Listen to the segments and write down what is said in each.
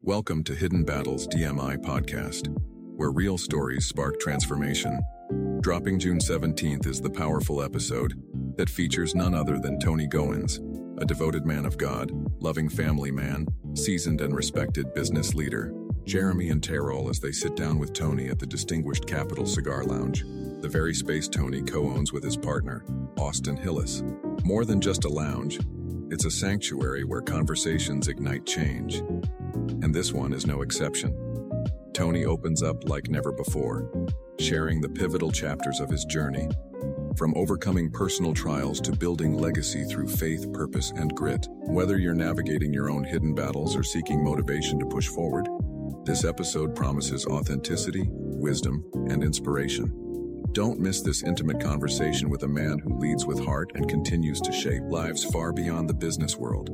Welcome to Hidden Battles DMI podcast, where real stories spark transformation. Dropping June 17th is the powerful episode that features none other than Tony Goins, a devoted man of God, loving family man, seasoned and respected business leader. Jeremy and Terrell as they sit down with Tony at the distinguished Capital Cigar Lounge, the very space Tony co-owns with his partner, Austin Hillis. More than just a lounge, it's a sanctuary where conversations ignite change. And this one is no exception. Tony opens up like never before, sharing the pivotal chapters of his journey, from overcoming personal trials to building legacy through faith, purpose, and grit. Whether you're navigating your own hidden battles or seeking motivation to push forward, this episode promises authenticity, wisdom, and inspiration. Don't miss this intimate conversation with a man who leads with heart and continues to shape lives far beyond the business world.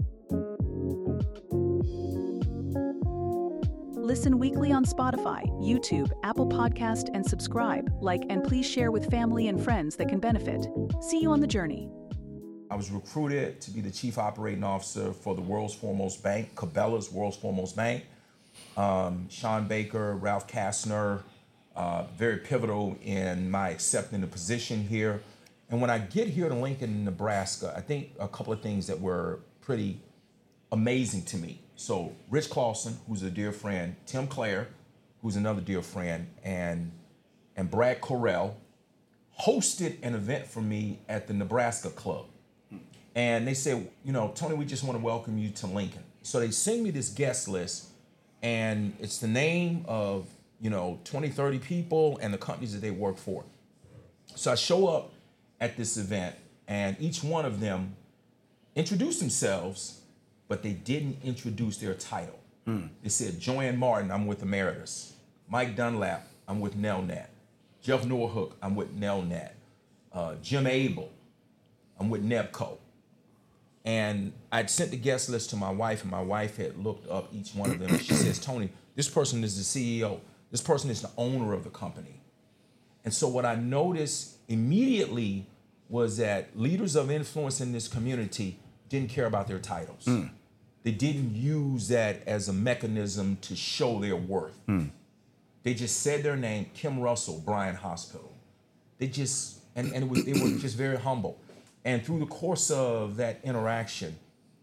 Listen weekly on Spotify, YouTube, Apple Podcast, and subscribe, like, and please share with family and friends that can benefit. See you on the journey. I was recruited to be the chief operating officer for the world's foremost bank, Cabela's world's foremost bank. Sean Baker, Ralph Kastner, very pivotal in my accepting the position here. And when I get here to Lincoln, Nebraska, I think a couple of things that were pretty amazing to me. So Rich Clausen, who's a dear friend, Tim Clare, who's another dear friend, and Brad Correll hosted an event for me at the Nebraska Club. And they said, Tony, we just want to welcome you to Lincoln. So they send me this guest list, and it's the name of 20, 30 people and the companies that they work for. So I show up at this event, and each one of them introduced themselves, but they didn't introduce their title. They said, Joanne Martin, I'm with Emeritus. Mike Dunlap, I'm with Nelnet. Jeff Norhook, I'm with Nelnet. Jim Abel, I'm with Nebco. And I'd sent the guest list to my wife, and my wife had looked up each one of them. And she says, Tony, this person is the CEO. This person is the owner of the company. And so what I noticed immediately was that leaders of influence in this community didn't care about their titles. They didn't use that as a mechanism to show their worth. They just said their name, Kim Russell, Bryan Hospital. They just, they were just very humble. And through the course of that interaction,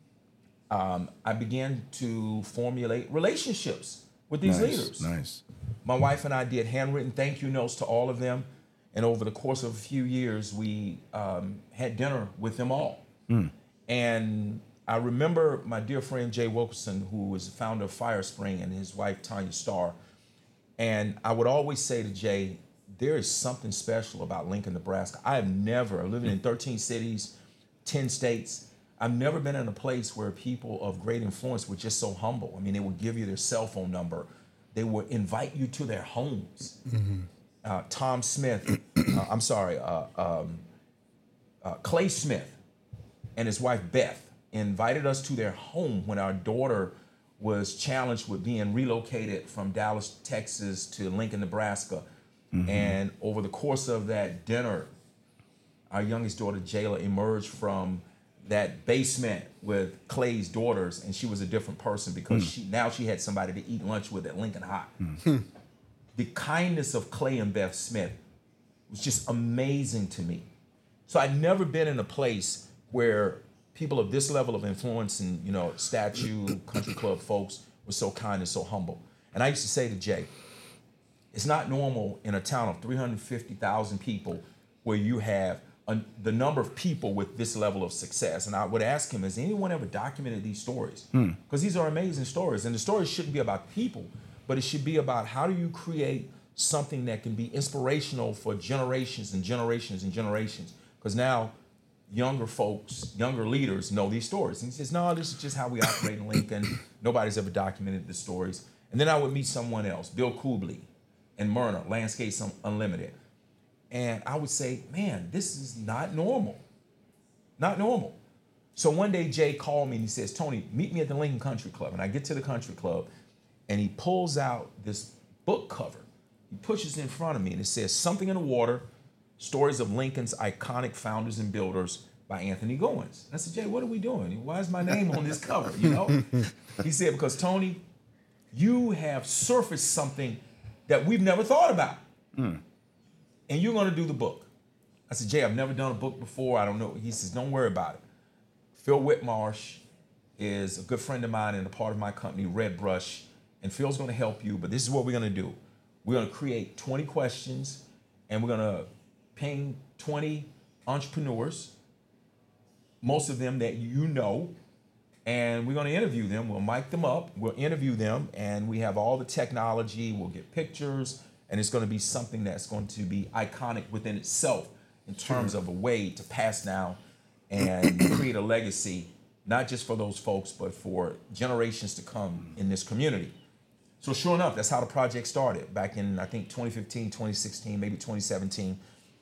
I began to formulate relationships with these leaders. Nice. My wife and I did handwritten thank you notes to all of them. And over the course of a few years, we had dinner with them all. And I remember my dear friend Jay Wilkerson, who was the founder of Firespring, and his wife Tanya Starr. And I would always say to Jay, there is something special about Lincoln, Nebraska. I have never, living in 13 cities, 10 states, I've never been in a place where people of great influence were just so humble. I mean, they would give you their cell phone number. They would invite you to their homes. Tom Smith, Clay Smith and his wife Beth invited us to their home when our daughter was challenged with being relocated from Dallas, Texas to Lincoln, Nebraska. And over the course of that dinner, our youngest daughter, Jayla, emerged from that basement with Clay's daughters, and she was a different person because she had somebody to eat lunch with at Lincoln High. The kindness of Clay and Beth Smith was just amazing to me. So I'd never been in a place where people of this level of influence and, statue, country club folks were so kind and so humble. And I used to say to Jay, it's not normal in a town of 350,000 people where you have the number of people with this level of success. And I would ask him, has anyone ever documented these stories? Because these are amazing stories. And the stories shouldn't be about people, but it should be about how do you create something that can be inspirational for generations and generations and generations. Because now younger folks, younger leaders know these stories. And he says, no, this is just how we operate in Lincoln. Nobody's ever documented the stories. And then I would meet someone else, Bill Kubley and Myrna, Landscapes Unlimited. And I would say, man, this is not normal. Not normal. So one day Jay called me and he says, Tony, meet me at the Lincoln Country Club. And I get to the country club and he pulls out this book cover. He pushes it in front of me and it says, Something in the Water, Stories of Lincoln's Iconic Founders and Builders by Anthony Goins. And I said, Jay, what are we doing? Why is my name on this cover, He said, because Tony, you have surfaced something that we've never thought about. And you're going to do the book. I said, Jay, I've never done a book before. I don't know. He says, don't worry about it. Phil Whitmarsh is a good friend of mine and a part of my company, Red Brush. And Phil's going to help you. But this is what we're going to do. We're going to create 20 questions, and we're going to ping 20 entrepreneurs, most of them that you know, and we're going to interview them. We'll mic them up. We'll interview them, and we have all the technology. We'll get pictures, and it's going to be something that's going to be iconic within itself in terms of a way to pass down and create a legacy, not just for those folks, but for generations to come in this community. So sure enough, that's how the project started back in, I think, 2015, 2016, maybe 2017.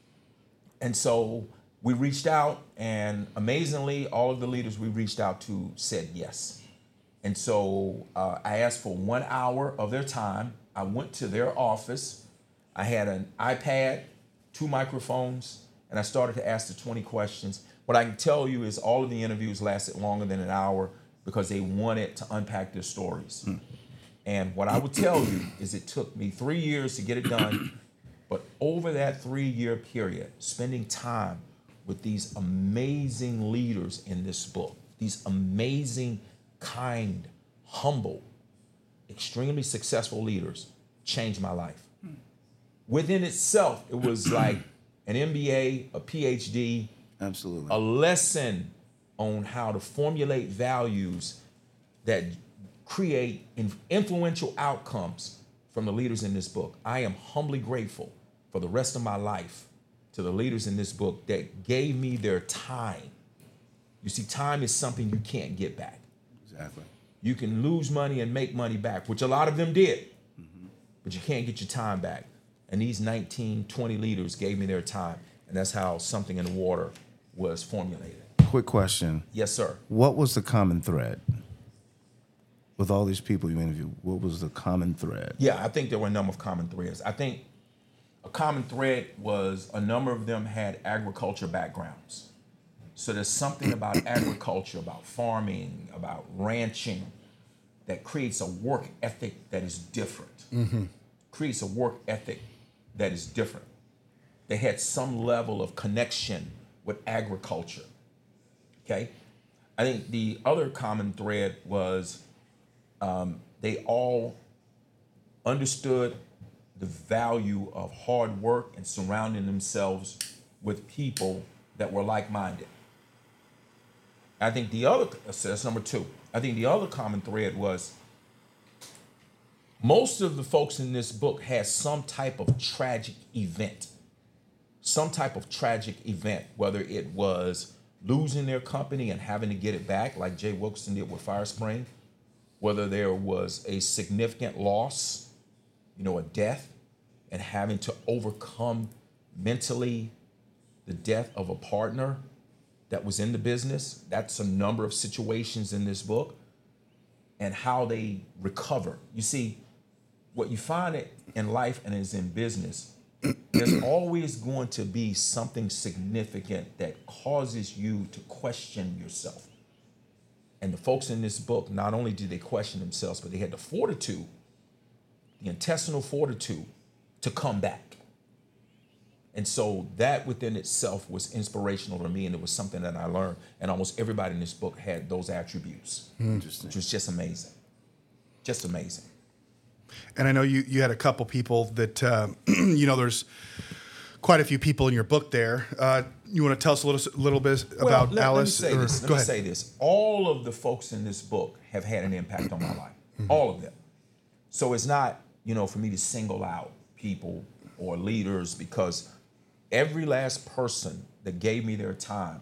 And so we reached out, and amazingly, all of the leaders we reached out to said yes. And so I asked for 1 hour of their time. I went to their office. I had an iPad, 2 microphones, and I started to ask the 20 questions. What I can tell you is all of the interviews lasted longer than an hour because they wanted to unpack their stories. And what I would tell you is it took me 3 years to get it done, but over that 3-year period, spending time with these amazing leaders in this book, these amazing, kind, humble, extremely successful leaders, changed my life. Within itself, it was like an MBA, a PhD, absolutely, a lesson on how to formulate values that create influential outcomes from the leaders in this book. I am humbly grateful for the rest of my life to the leaders in this book that gave me their time. You see, time is something you can't get back. Exactly. You can lose money and make money back, which a lot of them did, but you can't get your time back. And these 19, 20 leaders gave me their time, and that's how Something in the Water was formulated. Quick question. Yes, sir. What was the common thread? With all these people you interviewed, what was the common thread? Yeah, I think there were a number of common threads. I think a common thread was a number of them had agriculture backgrounds. So there's something about agriculture, about farming, about ranching that creates a work ethic that is different. Creates a work ethic that is different. They had some level of connection with agriculture. Okay? I think the other common thread was they all understood the value of hard work and surrounding themselves with people that were like-minded. I think the other, so that's number 2. I think the other common thread was most of the folks in this book had some type of tragic event. Some type of tragic event, whether it was losing their company and having to get it back, like Jay Wilkerson did with Firespring, whether there was a significant loss, a death, and having to overcome mentally the death of a partner that was in the business. That's a number of situations in this book, and how they recover. You see, what you find in life and is in business, there's always going to be something significant that causes you to question yourself. And the folks in this book, not only did they question themselves, but they had the fortitude, the intestinal fortitude to come back. And so that within itself was inspirational to me, and it was something that I learned. And almost everybody in this book had those attributes, which was just amazing. Just amazing. And I know you had a couple people that, there's quite a few people in your book there. You want to tell us a little bit about Alice? Let me say this. All of the folks in this book have had an impact on my life. All of them. So it's not, for me to single out people or leaders, because every last person that gave me their time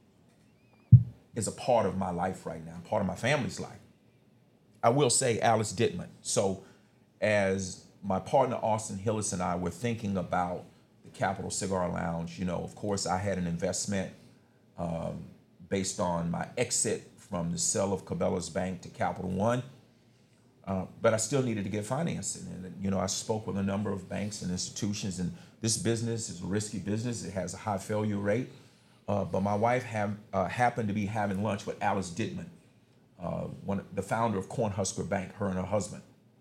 is a part of my life right now, part of my family's life. I will say Alice Dittman. So as my partner Austin Hillis and I were thinking about the Capital Cigar Lounge, of course I had an investment based on my exit from the sale of Cabela's Bank to Capital One, but I still needed to get financing. And I spoke with a number of banks and institutions, and this business is a risky business. It has a high failure rate. But my wife happened to be having lunch with Alice Dittman, the founder of Cornhusker Bank, her and her husband.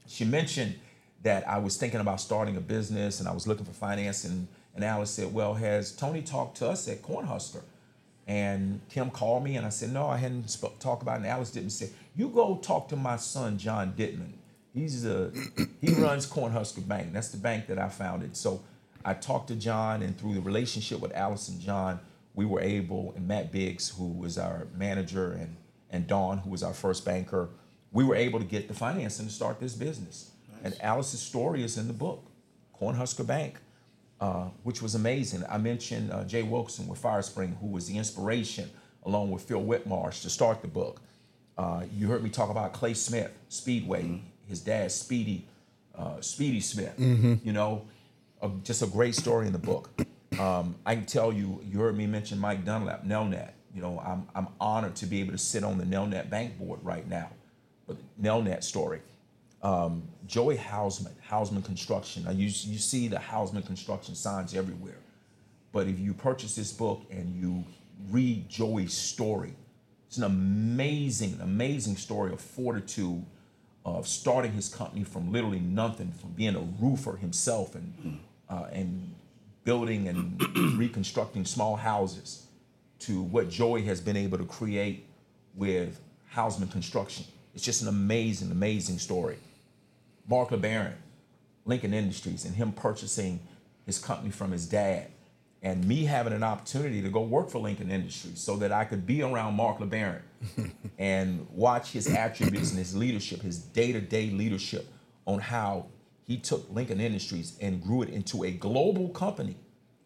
she mentioned that I was thinking about starting a business and I was looking for financing. And Alice said, well, has Tony talked to us at Cornhusker? And Kim called me and I said, no, I hadn't talked about it. And Alice didn't say, you go talk to my son, John Dittman. He runs Cornhusker Bank. That's the bank that I founded. So I talked to John, and through the relationship with Alice and John, we were able, and Matt Biggs, who was our manager, and Dawn, who was our first banker, we were able to get the financing to start this business. Nice. And Alice's story is in the book, Cornhusker Bank, which was amazing. I mentioned Jay Wilkerson with Firespring, who was the inspiration, along with Phil Whitmarsh, to start the book. You heard me talk about Clay Smith, Speedway, his dad, Speedy Smith, you know, just a great story in the book. I can tell you, you heard me mention Mike Dunlap, Nelnet. You know, I'm honored to be able to sit on the Nelnet Bank board right now. But Nelnet story. Joey Hausman Construction. Now you see the Hausman Construction signs everywhere. But if you purchase this book and you read Joey's story, it's an amazing, amazing story of fortitude, of starting his company from literally nothing, from being a roofer himself and building and reconstructing small houses, to what Joey has been able to create with Hausman Construction. It's just an amazing, amazing story. Mark LeBaron, Lincoln Industries, and him purchasing his company from his dad, and me having an opportunity to go work for Lincoln Industries so that I could be around Mark LeBaron and watch his attributes and his leadership, his day-to-day leadership on how he took Lincoln Industries and grew it into a global company,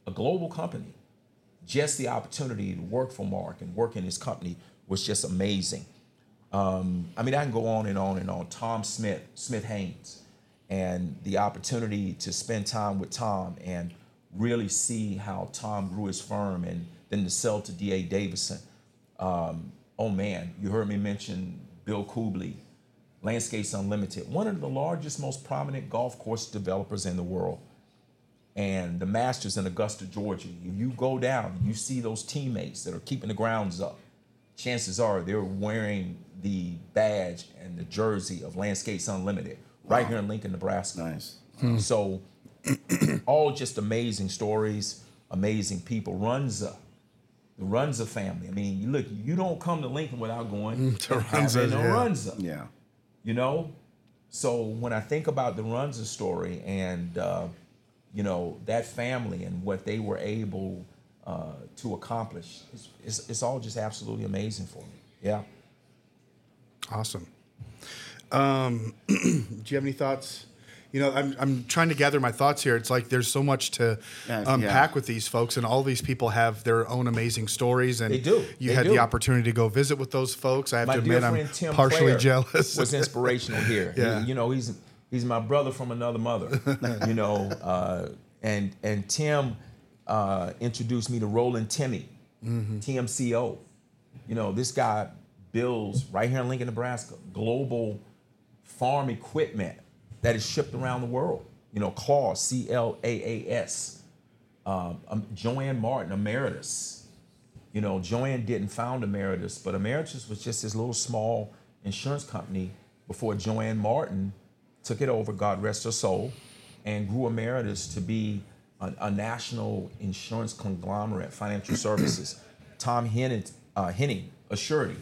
Just the opportunity to work for Mark and work in his company was just amazing. I mean, I can go on and on and on. Tom Smith Haynes, and the opportunity to spend time with Tom and really see how Tom grew his firm, and then to sell to D.A. Davidson. Oh man, you heard me mention Bill Kubley, Landscapes Unlimited, one of the largest, most prominent golf course developers in the world. And the Masters in Augusta, Georgia. If you go down, you see those teammates that are keeping the grounds up. Chances are they're wearing the badge and the jersey of Landscapes Unlimited right here in Lincoln, Nebraska. Nice. So all just amazing stories, amazing people. The Runza family. I mean, look, you don't come to Lincoln without going to Runza. Yeah. You know? So when I think about the Runza story and, you know, that family and what they were able to accomplish, it's all just absolutely amazing for me. Yeah. Awesome. Do you have any thoughts? You know, I'm trying to gather my thoughts here. It's like there's so much to unpack with these folks, and all these people have their own amazing stories. And they do. You had the opportunity to go visit with those folks. I have to admit, I'm Tim partially Clare jealous. Was inspirational here. Yeah. You know, he's my brother from another mother. You know, and Tim introduced me to Roland Timmy, TMCO. You know, this guy builds right here in Lincoln, Nebraska, global farm equipment that is shipped around the world. You know, Claas, CLAAS. Joanne Martin, Emeritus. You know, Joanne didn't found Emeritus, but Emeritus was just this little small insurance company before Joanne Martin took it over, God rest her soul, and grew Emeritus to be a national insurance conglomerate, financial services. Tom Henning, Assurity.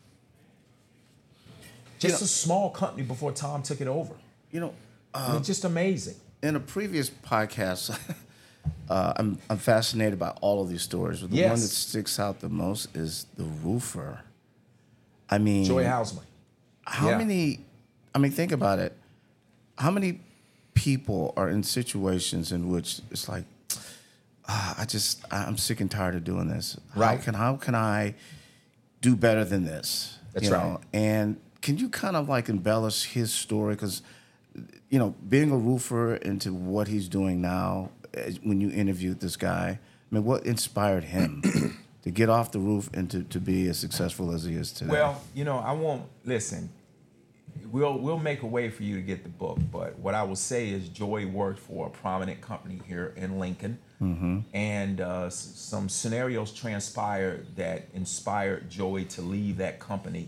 Just a small company before Tom took it over. You know, it's just amazing. In a previous podcast, I'm fascinated by all of these stories. But the one that sticks out the most is the roofer. I mean, Joey Hausman. How many? I mean, think about it. How many people are in situations in which it's like, I'm sick and tired of doing this. Right. How can I do better than this? That's right. Know? And can you kind of like embellish his story? Because, you know, being a roofer into what he's doing now, when you interviewed this guy, I mean, what inspired him to get off the roof and to be as successful as he is today? Well, you know, I won't, listen, we'll make a way for you to get the book, but what I will say is Joey worked for a prominent company here in Lincoln, and some scenarios transpired that inspired Joey to leave that company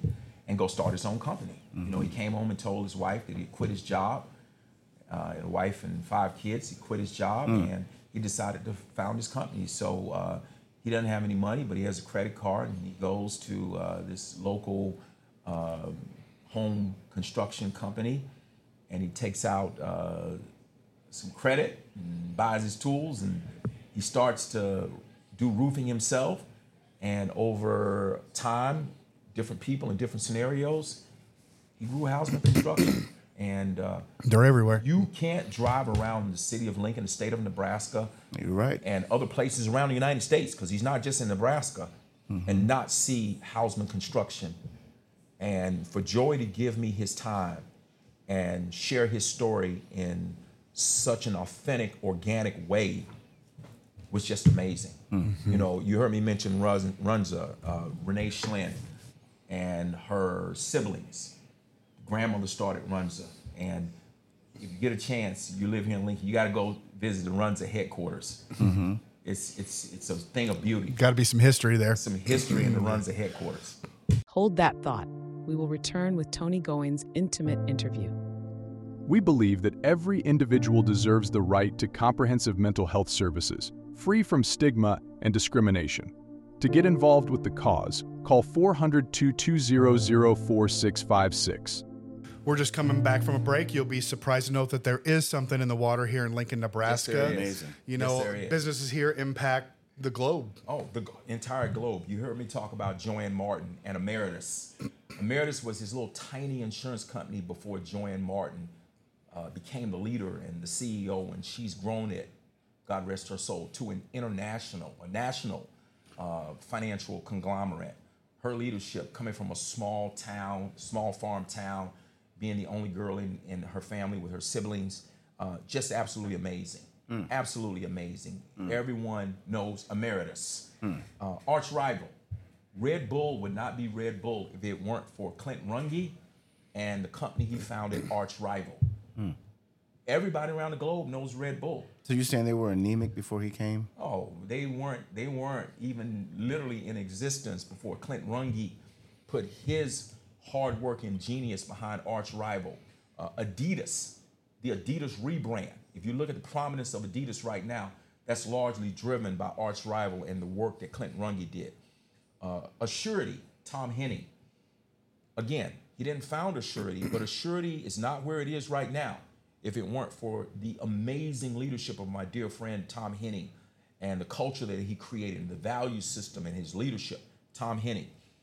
and go start his own company. You know, he came home and told his wife that he quit his job. A wife and 5 kids. He quit his job and he decided to found his company. So he doesn't have any money, but he has a credit card, and he goes to this local home construction company, and he takes out some credit and buys his tools, and he starts to do roofing himself. And over time, different people in different scenarios, he grew Hausman Construction. And they're everywhere. You can't drive around the city of Lincoln, the state of Nebraska, You're right. and other places around the United States, because he's not just in Nebraska, and not see Hausman Construction. And for Joey to give me his time and share his story in such an authentic, organic way was just amazing. You know, you heard me mention Runza, Renee Schlinn, and her siblings. Grandmother started Runza, and if you get a chance, you live here in Lincoln, you got to go visit the Runza headquarters. It's a thing of beauty. Got to be some history there. Some history in the Runza headquarters. Hold that thought. We will return with Tony Goins' intimate interview. We believe that every individual deserves the right to comprehensive mental health services, free from stigma and discrimination. To get involved with the cause, call 400-220-4656. We're just coming back from a break. You'll be surprised to note that there is something in the water here in Lincoln, Nebraska. Yes, there is. Amazing. You know, businesses here impact the globe. Oh, the entire globe. You heard me talk about Joanne Martin and Emeritus. Emeritus was his little tiny insurance company before Joanne Martin became the leader and the CEO, and she's grown it, God rest her soul, to a national financial conglomerate. Her leadership, coming from a small farm town, being the only girl in her family with her siblings, just absolutely amazing. Absolutely amazing. Everyone knows Emeritus. Arch rival. Red Bull would not be Red Bull if it weren't for Clint Runge and the company he founded, Arch Rival. Everybody around the globe knows Red Bull. So you're saying they were anemic before he came? Oh, they weren't even literally in existence before Clint Runge put his hard work and genius behind Arch Rival. Adidas, the Adidas rebrand. If you look at the prominence of Adidas right now, that's largely driven by Arch Rival and the work that Clint Runge did. Assurity, Tom Henning. Again, he didn't found Assurity, but Assurity is not where it is right now if it weren't for the amazing leadership of my dear friend Tom Henning and the culture that he created and the value system and his leadership. Tom Henning.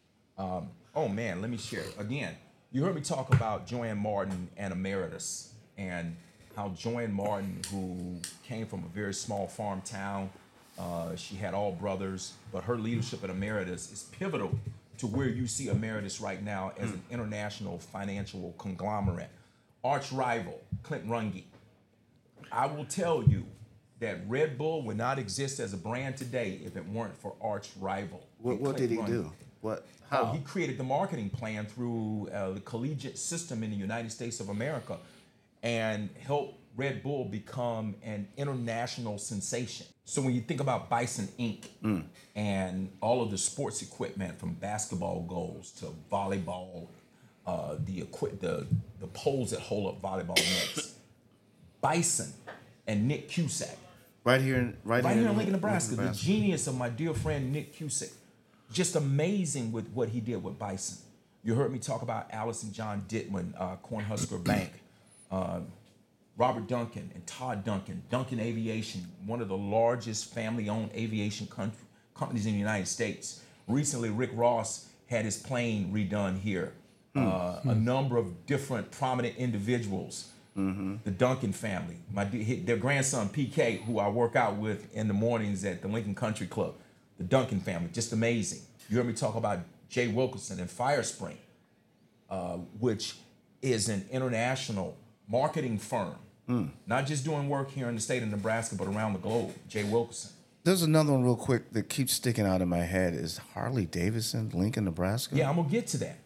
Oh man, let me share. Again, you heard me talk about Joanne Martin and Emeritus, and how Joanne Martin, who came from a very small farm town, she had all brothers, but her leadership at Emeritus is pivotal to where you see Emeritus right now as an international financial conglomerate. Arch rival, Clint Runge. I will tell you that Red Bull would not exist as a brand today if it weren't for Arch Rival. What did he do? How? He created the marketing plan through the collegiate system in the United States of America and helped Red Bull become an international sensation. So when you think about Bison Inc. And all of the sports equipment from basketball goals to volleyball, the poles that hold up volleyball nets, Bison and Nick Cusack. Right here in Lincoln, Nebraska. The genius of my dear friend Nick Cusack. Just amazing with what he did with Bison. You heard me talk about Alice and John Dittman, Cornhusker Bank, Robert Duncan and Todd Duncan, Duncan Aviation, one of the largest family-owned aviation companies in the United States. Recently, Rick Ross had his plane redone here. A number of different prominent individuals. The Duncan family, their grandson PK, who I work out with in the mornings at the Lincoln Country Club. The Duncan family, just amazing. You heard me talk about Jay Wilkerson and Firespring, which is an international marketing firm, not just doing work here in the state of Nebraska, but around the globe. Jay Wilkerson. There's another one real quick that keeps sticking out in my head. Is Harley Davidson, Lincoln, Nebraska? Yeah, I'm gonna get to that.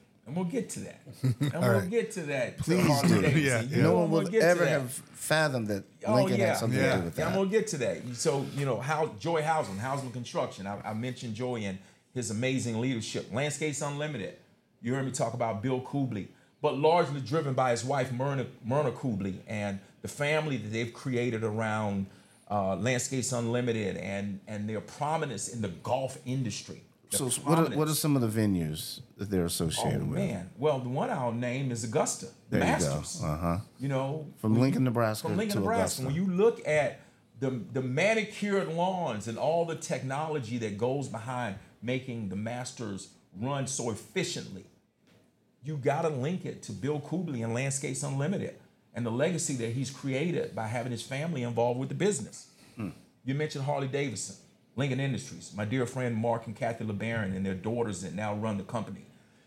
Get to that. Please do. Yeah. No one will ever have fathomed that Lincoln had something to do with that. I'm gonna get to that. So Joey Hausman Construction. I mentioned Joey and his amazing leadership. Landscapes Unlimited. You heard me talk about Bill Kubley, but largely driven by his wife, Myrna Kubley, and the family that they've created around Landscapes Unlimited and their prominence in the golf industry. So what are some of the venues that they're associated with? Oh, man. Well, the one I'll name is Augusta, there Masters. You go. Uh-huh. You know, from Lincoln, Nebraska to Augusta. When you look at the manicured lawns and all the technology that goes behind making the Masters run so efficiently, you got to link it to Bill Kubley and Landscapes Unlimited and the legacy that he's created by having his family involved with the business. You mentioned Harley Davidson, Lincoln Industries, my dear friend Mark and Kathy LeBaron and their daughters that now run the company.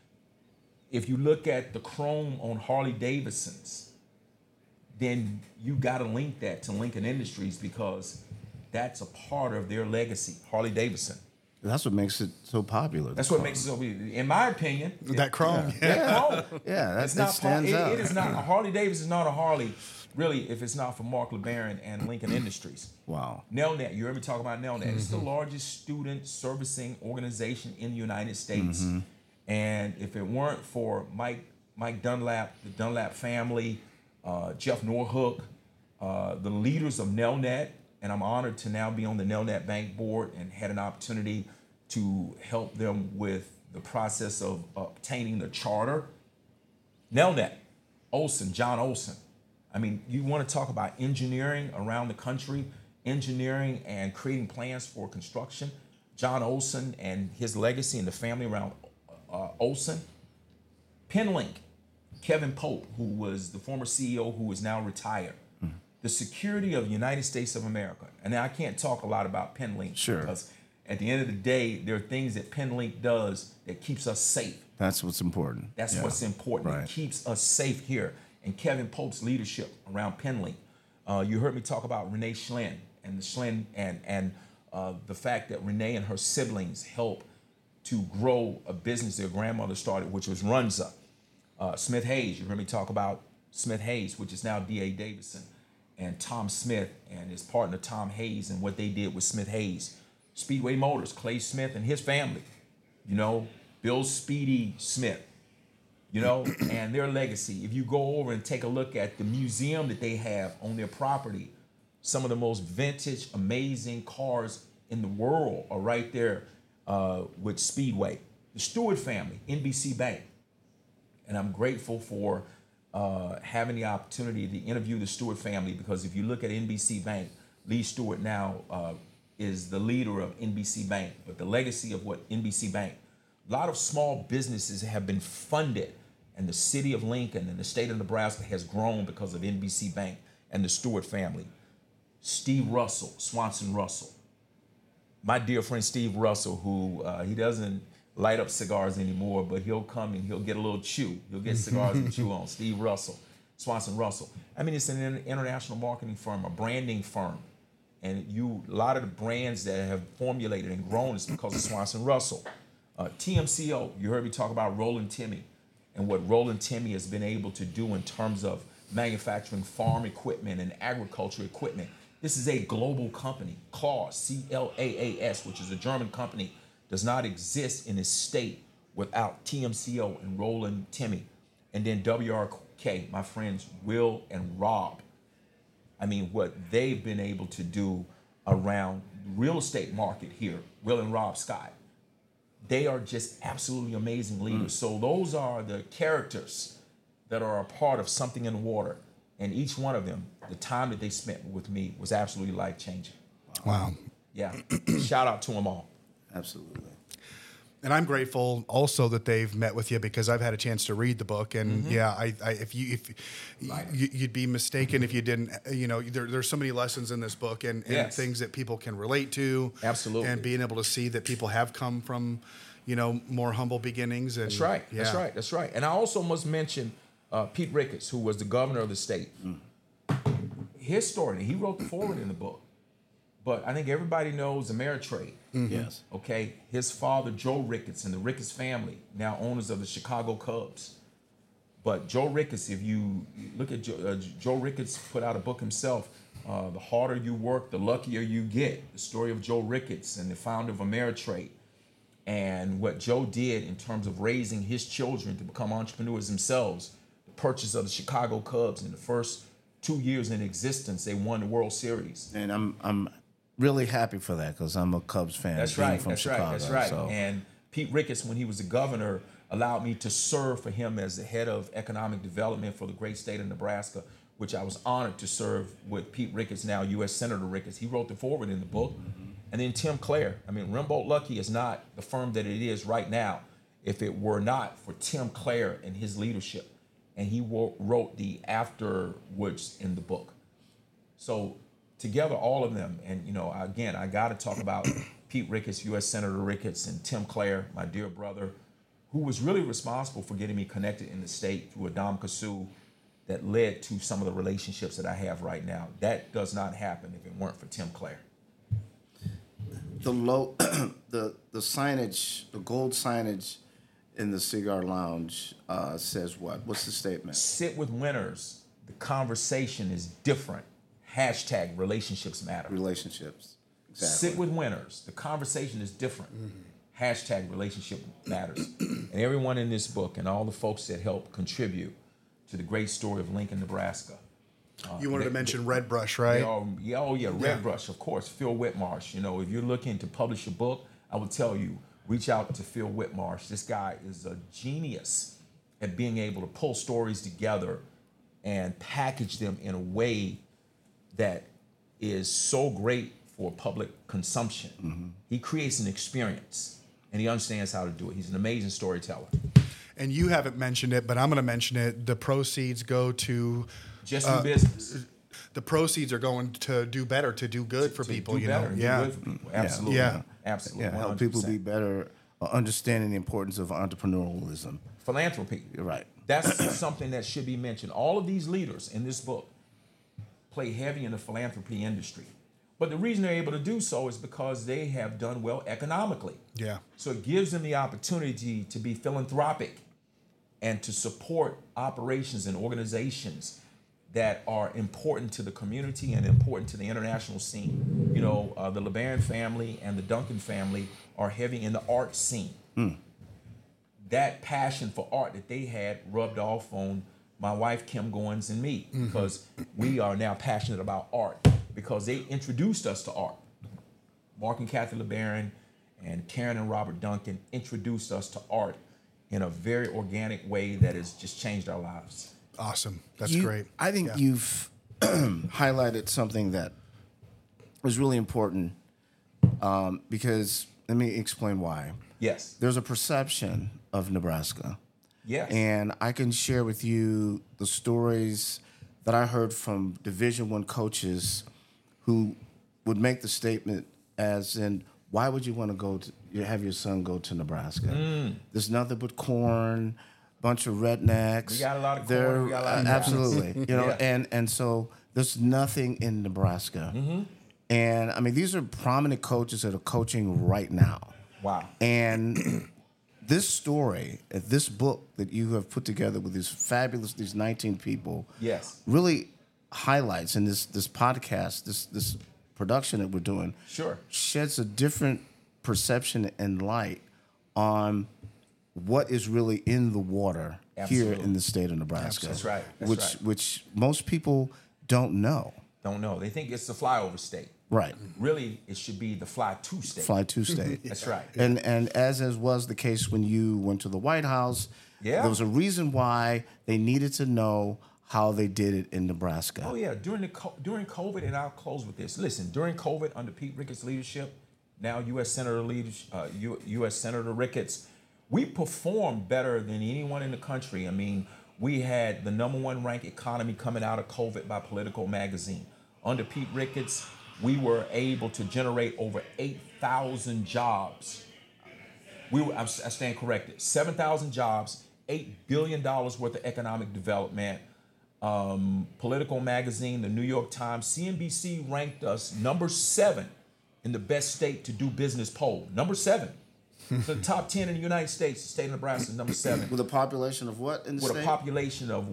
If you look at the chrome on Harley Davidsons, then you got to link that to Lincoln Industries because that's a part of their legacy, Harley Davidson. That's what makes it so popular. That's what makes it so, in my opinion. That chrome. That chrome. Yeah, that stands out. It is not, a Harley Davidson is not a Harley, really, if it's not for Mark LeBaron and Lincoln Industries. Wow. Nelnet, you heard me talk about Nelnet. It's the largest student servicing organization in the United States. And if it weren't for Mike Dunlap, the Dunlap family, Jeff Norhook, the leaders of Nelnet, and I'm honored to now be on the Nelnet Bank board and had an opportunity to help them with the process of obtaining the charter. Nelnet, Olson, John Olson. I mean, you want to talk about engineering around the country, engineering and creating plans for construction. John Olson and his legacy and the family around Olson. Penlink, Kevin Pope, who was the former CEO who is now retired. The security of the United States of America. And I can't talk a lot about Penlink because at the end of the day, there are things that Penlink does that keeps us safe. That's what's important. That's what's important. Right. It keeps us safe here. And Kevin Pope's leadership around Penlink. You heard me talk about Renee Schlinn and the Schlinn and the fact that Renee and her siblings helped to grow a business their grandmother started, which was Runza. Smith Hayes, you heard me talk about Smith Hayes, which is now D.A. Davidson. And Tom Smith and his partner Tom Hayes and what they did with Smith Hayes. Speedway Motors, Clay Smith and his family, you know, Bill Speedy Smith, you know, and their legacy. If you go over and take a look at the museum that they have on their property, some of the most vintage, amazing cars in the world are right there with Speedway. The Stewart family, NBC Bank. And I'm grateful for having the opportunity to interview the Stewart family because if you look at NBC Bank, Lee Stewart now is the leader of NBC Bank, but the legacy of what NBC Bank, a lot of small businesses have been funded and the city of Lincoln and the state of Nebraska has grown because of NBC Bank and the Stewart family. Steve Russell, Swanson Russell. My dear friend Steve Russell, who he doesn't light up cigars anymore, but he'll come and he'll get a little chew. He'll get cigars and chew on. Steve Russell, Swanson Russell. I mean, it's an international marketing firm, a branding firm. And a lot of the brands that have formulated and grown is because of Swanson Russell. TMCO, you heard me talk about Roland Timmy and what Roland Timmy has been able to do in terms of manufacturing farm equipment and agriculture equipment. This is a global company. Claas, C-L-A-A-S, which is a German company, does not exist in this state without TMCO and Roland Timmy. And then WRK, my friends Will and Rob. I mean, what they've been able to do around the real estate market here, Will and Rob Scott, they are just absolutely amazing leaders. So those are the characters that are a part of Something in the Water. And each one of them, the time that they spent with me was absolutely life-changing. Wow. Yeah. Shout out to them all. Absolutely. And I'm grateful also that they've met with you because I've had a chance to read the book, and if you'd be mistaken if you didn't. You know, there's so many lessons in this book and things that people can relate to. Absolutely. And being able to see that people have come from, you know, more humble beginnings. And, That's right. Yeah. That's right. And I also must mention Pete Ricketts, who was the governor of the state. His story. He wrote the foreword in the book. But I think everybody knows Ameritrade. Yes. Okay. His father, Joe Ricketts, and the Ricketts family, now owners of the Chicago Cubs. But Joe Ricketts, if you look at Joe Ricketts, put out a book himself. The harder you work, the luckier you get. The story of Joe Ricketts and the founder of Ameritrade. And what Joe did in terms of raising his children to become entrepreneurs themselves, the purchase of the Chicago Cubs in the first 2 years in existence, they won the World Series. And I'm really happy for that because I'm a Cubs fan. That's right. From That's Chicago, right. That's right. So. And Pete Ricketts, when he was the governor, allowed me to serve for him as the head of economic development for the great state of Nebraska, which I was honored to serve with Pete Ricketts, now U.S. Senator Ricketts. He wrote the foreword in the book. And then Tim Clare. I mean, Rimbold Luckey is not the firm that it is right now if it were not for Tim Clare and his leadership. And he wrote the afterwards in the book. So together, all of them, and again, I got to talk about Pete Ricketts, U.S. Senator Ricketts, and Tim Clare, my dear brother, who was really responsible for getting me connected in the state through Adam Kasu that led to some of the relationships that I have right now. That does not happen if it weren't for Tim Clare. The signage, the gold signage in the cigar lounge says what? What's the statement? Sit with winners. The conversation is different. Hashtag relationships matter. Relationships. Exactly. Sit with winners. The conversation is different. Hashtag relationship matters. And everyone in this book and all the folks that helped contribute to the great story of Lincoln, Nebraska. You wanted to mention Red Brush, right? Red Brush, of course. Phil Whitmarsh. If you're looking to publish a book, I would tell you, reach out to Phil Whitmarsh. This guy is a genius at being able to pull stories together and package them in a way that is so great for public consumption. Mm-hmm. He creates an experience, and he understands how to do it. He's an amazing storyteller. And you haven't mentioned it, but I'm going to mention it. The proceeds go to... Just do business. The proceeds are going to do better, to do good for people. Do better, do good for people. Absolutely. Yeah. Absolutely. Yeah, help people be better, understanding the importance of entrepreneurialism. Philanthropy. You're right. That's something that should be mentioned. All of these leaders in this book play heavy in the philanthropy industry. But the reason they're able to do so is because they have done well economically. Yeah. So it gives them the opportunity to be philanthropic and to support operations and organizations that are important to the community and important to the international scene. The LeBaron family and the Duncan family are heavy in the art scene. That passion for art that they had rubbed off on my wife, Kim Goins, and me, because we are now passionate about art, because they introduced us to art. Mark and Kathy LeBaron and Karen and Robert Duncan introduced us to art in a very organic way that has just changed our lives. Awesome. That's great. I think you've highlighted something that was really important because, let me explain why. Yes. There's a perception of Nebraska. Yes. And I can share with you the stories that I heard from Division I coaches who would make the statement as in, why would you want to have your son go to Nebraska? There's nothing but corn, bunch of rednecks. We got a lot of corn. We got a lot of absolutely. And so there's nothing in Nebraska. And I mean, these are prominent coaches that are coaching right now. Wow. And this story, this book that you have put together with these 19 people, yes, really highlights, and this podcast, this production that we're doing, sure, sheds a different perception and light on what is really in the water here in the state of Nebraska. That's right. Which most people don't know. They think it's the flyover state. Right. Really, it should be the fly-to state. Fly-to state. That's right. And as was the case when you went to the White House, there was a reason why they needed to know how they did it in Nebraska. Oh yeah, during COVID, and I'll close with this. Listen, during COVID, under Pete Ricketts' leadership, now U.S. Senator Ricketts, we performed better than anyone in the country. I mean, we had the #1 ranked economy coming out of COVID by Politico magazine. Under Pete Ricketts, we were able to generate over 8,000 jobs. I stand corrected, 7,000 jobs, $8 billion worth of economic development. Politico magazine, the New York Times, CNBC ranked us #7 in the best state to do business poll. #7. So the top 10 in the United States, the state of Nebraska is #7. With a population of what in the state? With a population of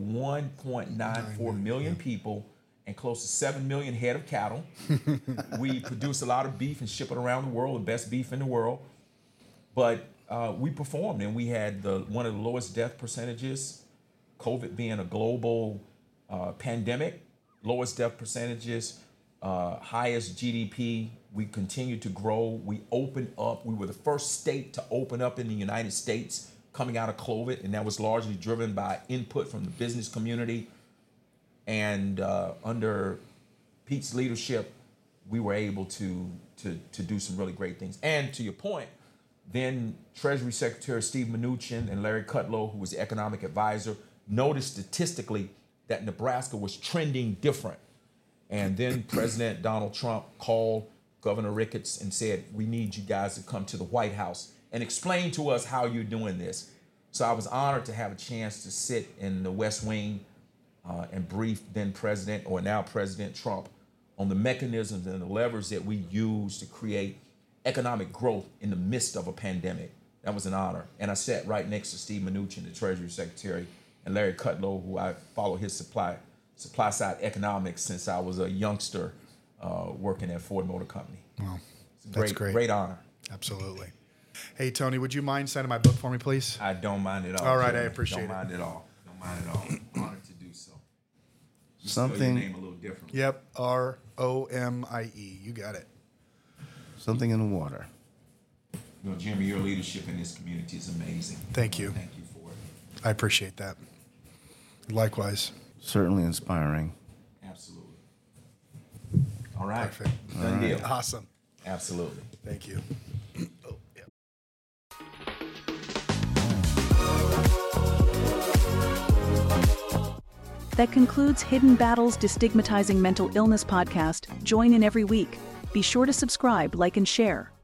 1.94 million people and close to 7 million head of cattle. We produce a lot of beef and ship it around the world, the best beef in the world. But we performed, and we had one of the lowest death percentages, COVID being a global pandemic, lowest death percentages, highest GDP. We continued to grow. We opened up. We were the first state to open up in the United States coming out of COVID, and that was largely driven by input from the business community. And under Pete's leadership, we were able to do some really great things. And to your point, then Treasury Secretary Steve Mnuchin and Larry Kudlow, who was the economic advisor, noticed statistically that Nebraska was trending different. And then President Donald Trump called Governor Ricketts and said, we need you guys to come to the White House and explain to us how you're doing this. So I was honored to have a chance to sit in the West Wing and brief then President, or now President Trump, on the mechanisms and the levers that we use to create economic growth in the midst of a pandemic. That was an honor. And I sat right next to Steve Mnuchin, the Treasury Secretary, and Larry Kudlow, who I follow his supply side economics since I was a youngster working at Ford Motor Company. Wow, that's great. Great honor. Absolutely. Hey, Tony, would you mind signing my book for me, please? I don't mind at all. All right, Jeremy. I appreciate it. Don't mind at all. Don't mind at all. Honored to do so. You Something. spell your name a little differently. Yep, R-O-M-I-E. You got it. Something in the water. You know, Jeremy, your leadership in this community is amazing. Thank you. Thank you for it. I appreciate that. Likewise. Certainly inspiring. Absolutely. All right. Perfect. Done deal. Awesome. Absolutely. Thank you. That concludes Hidden Battles Destigmatizing Mental Illness podcast. Join in every week. Be sure to subscribe, like, and share.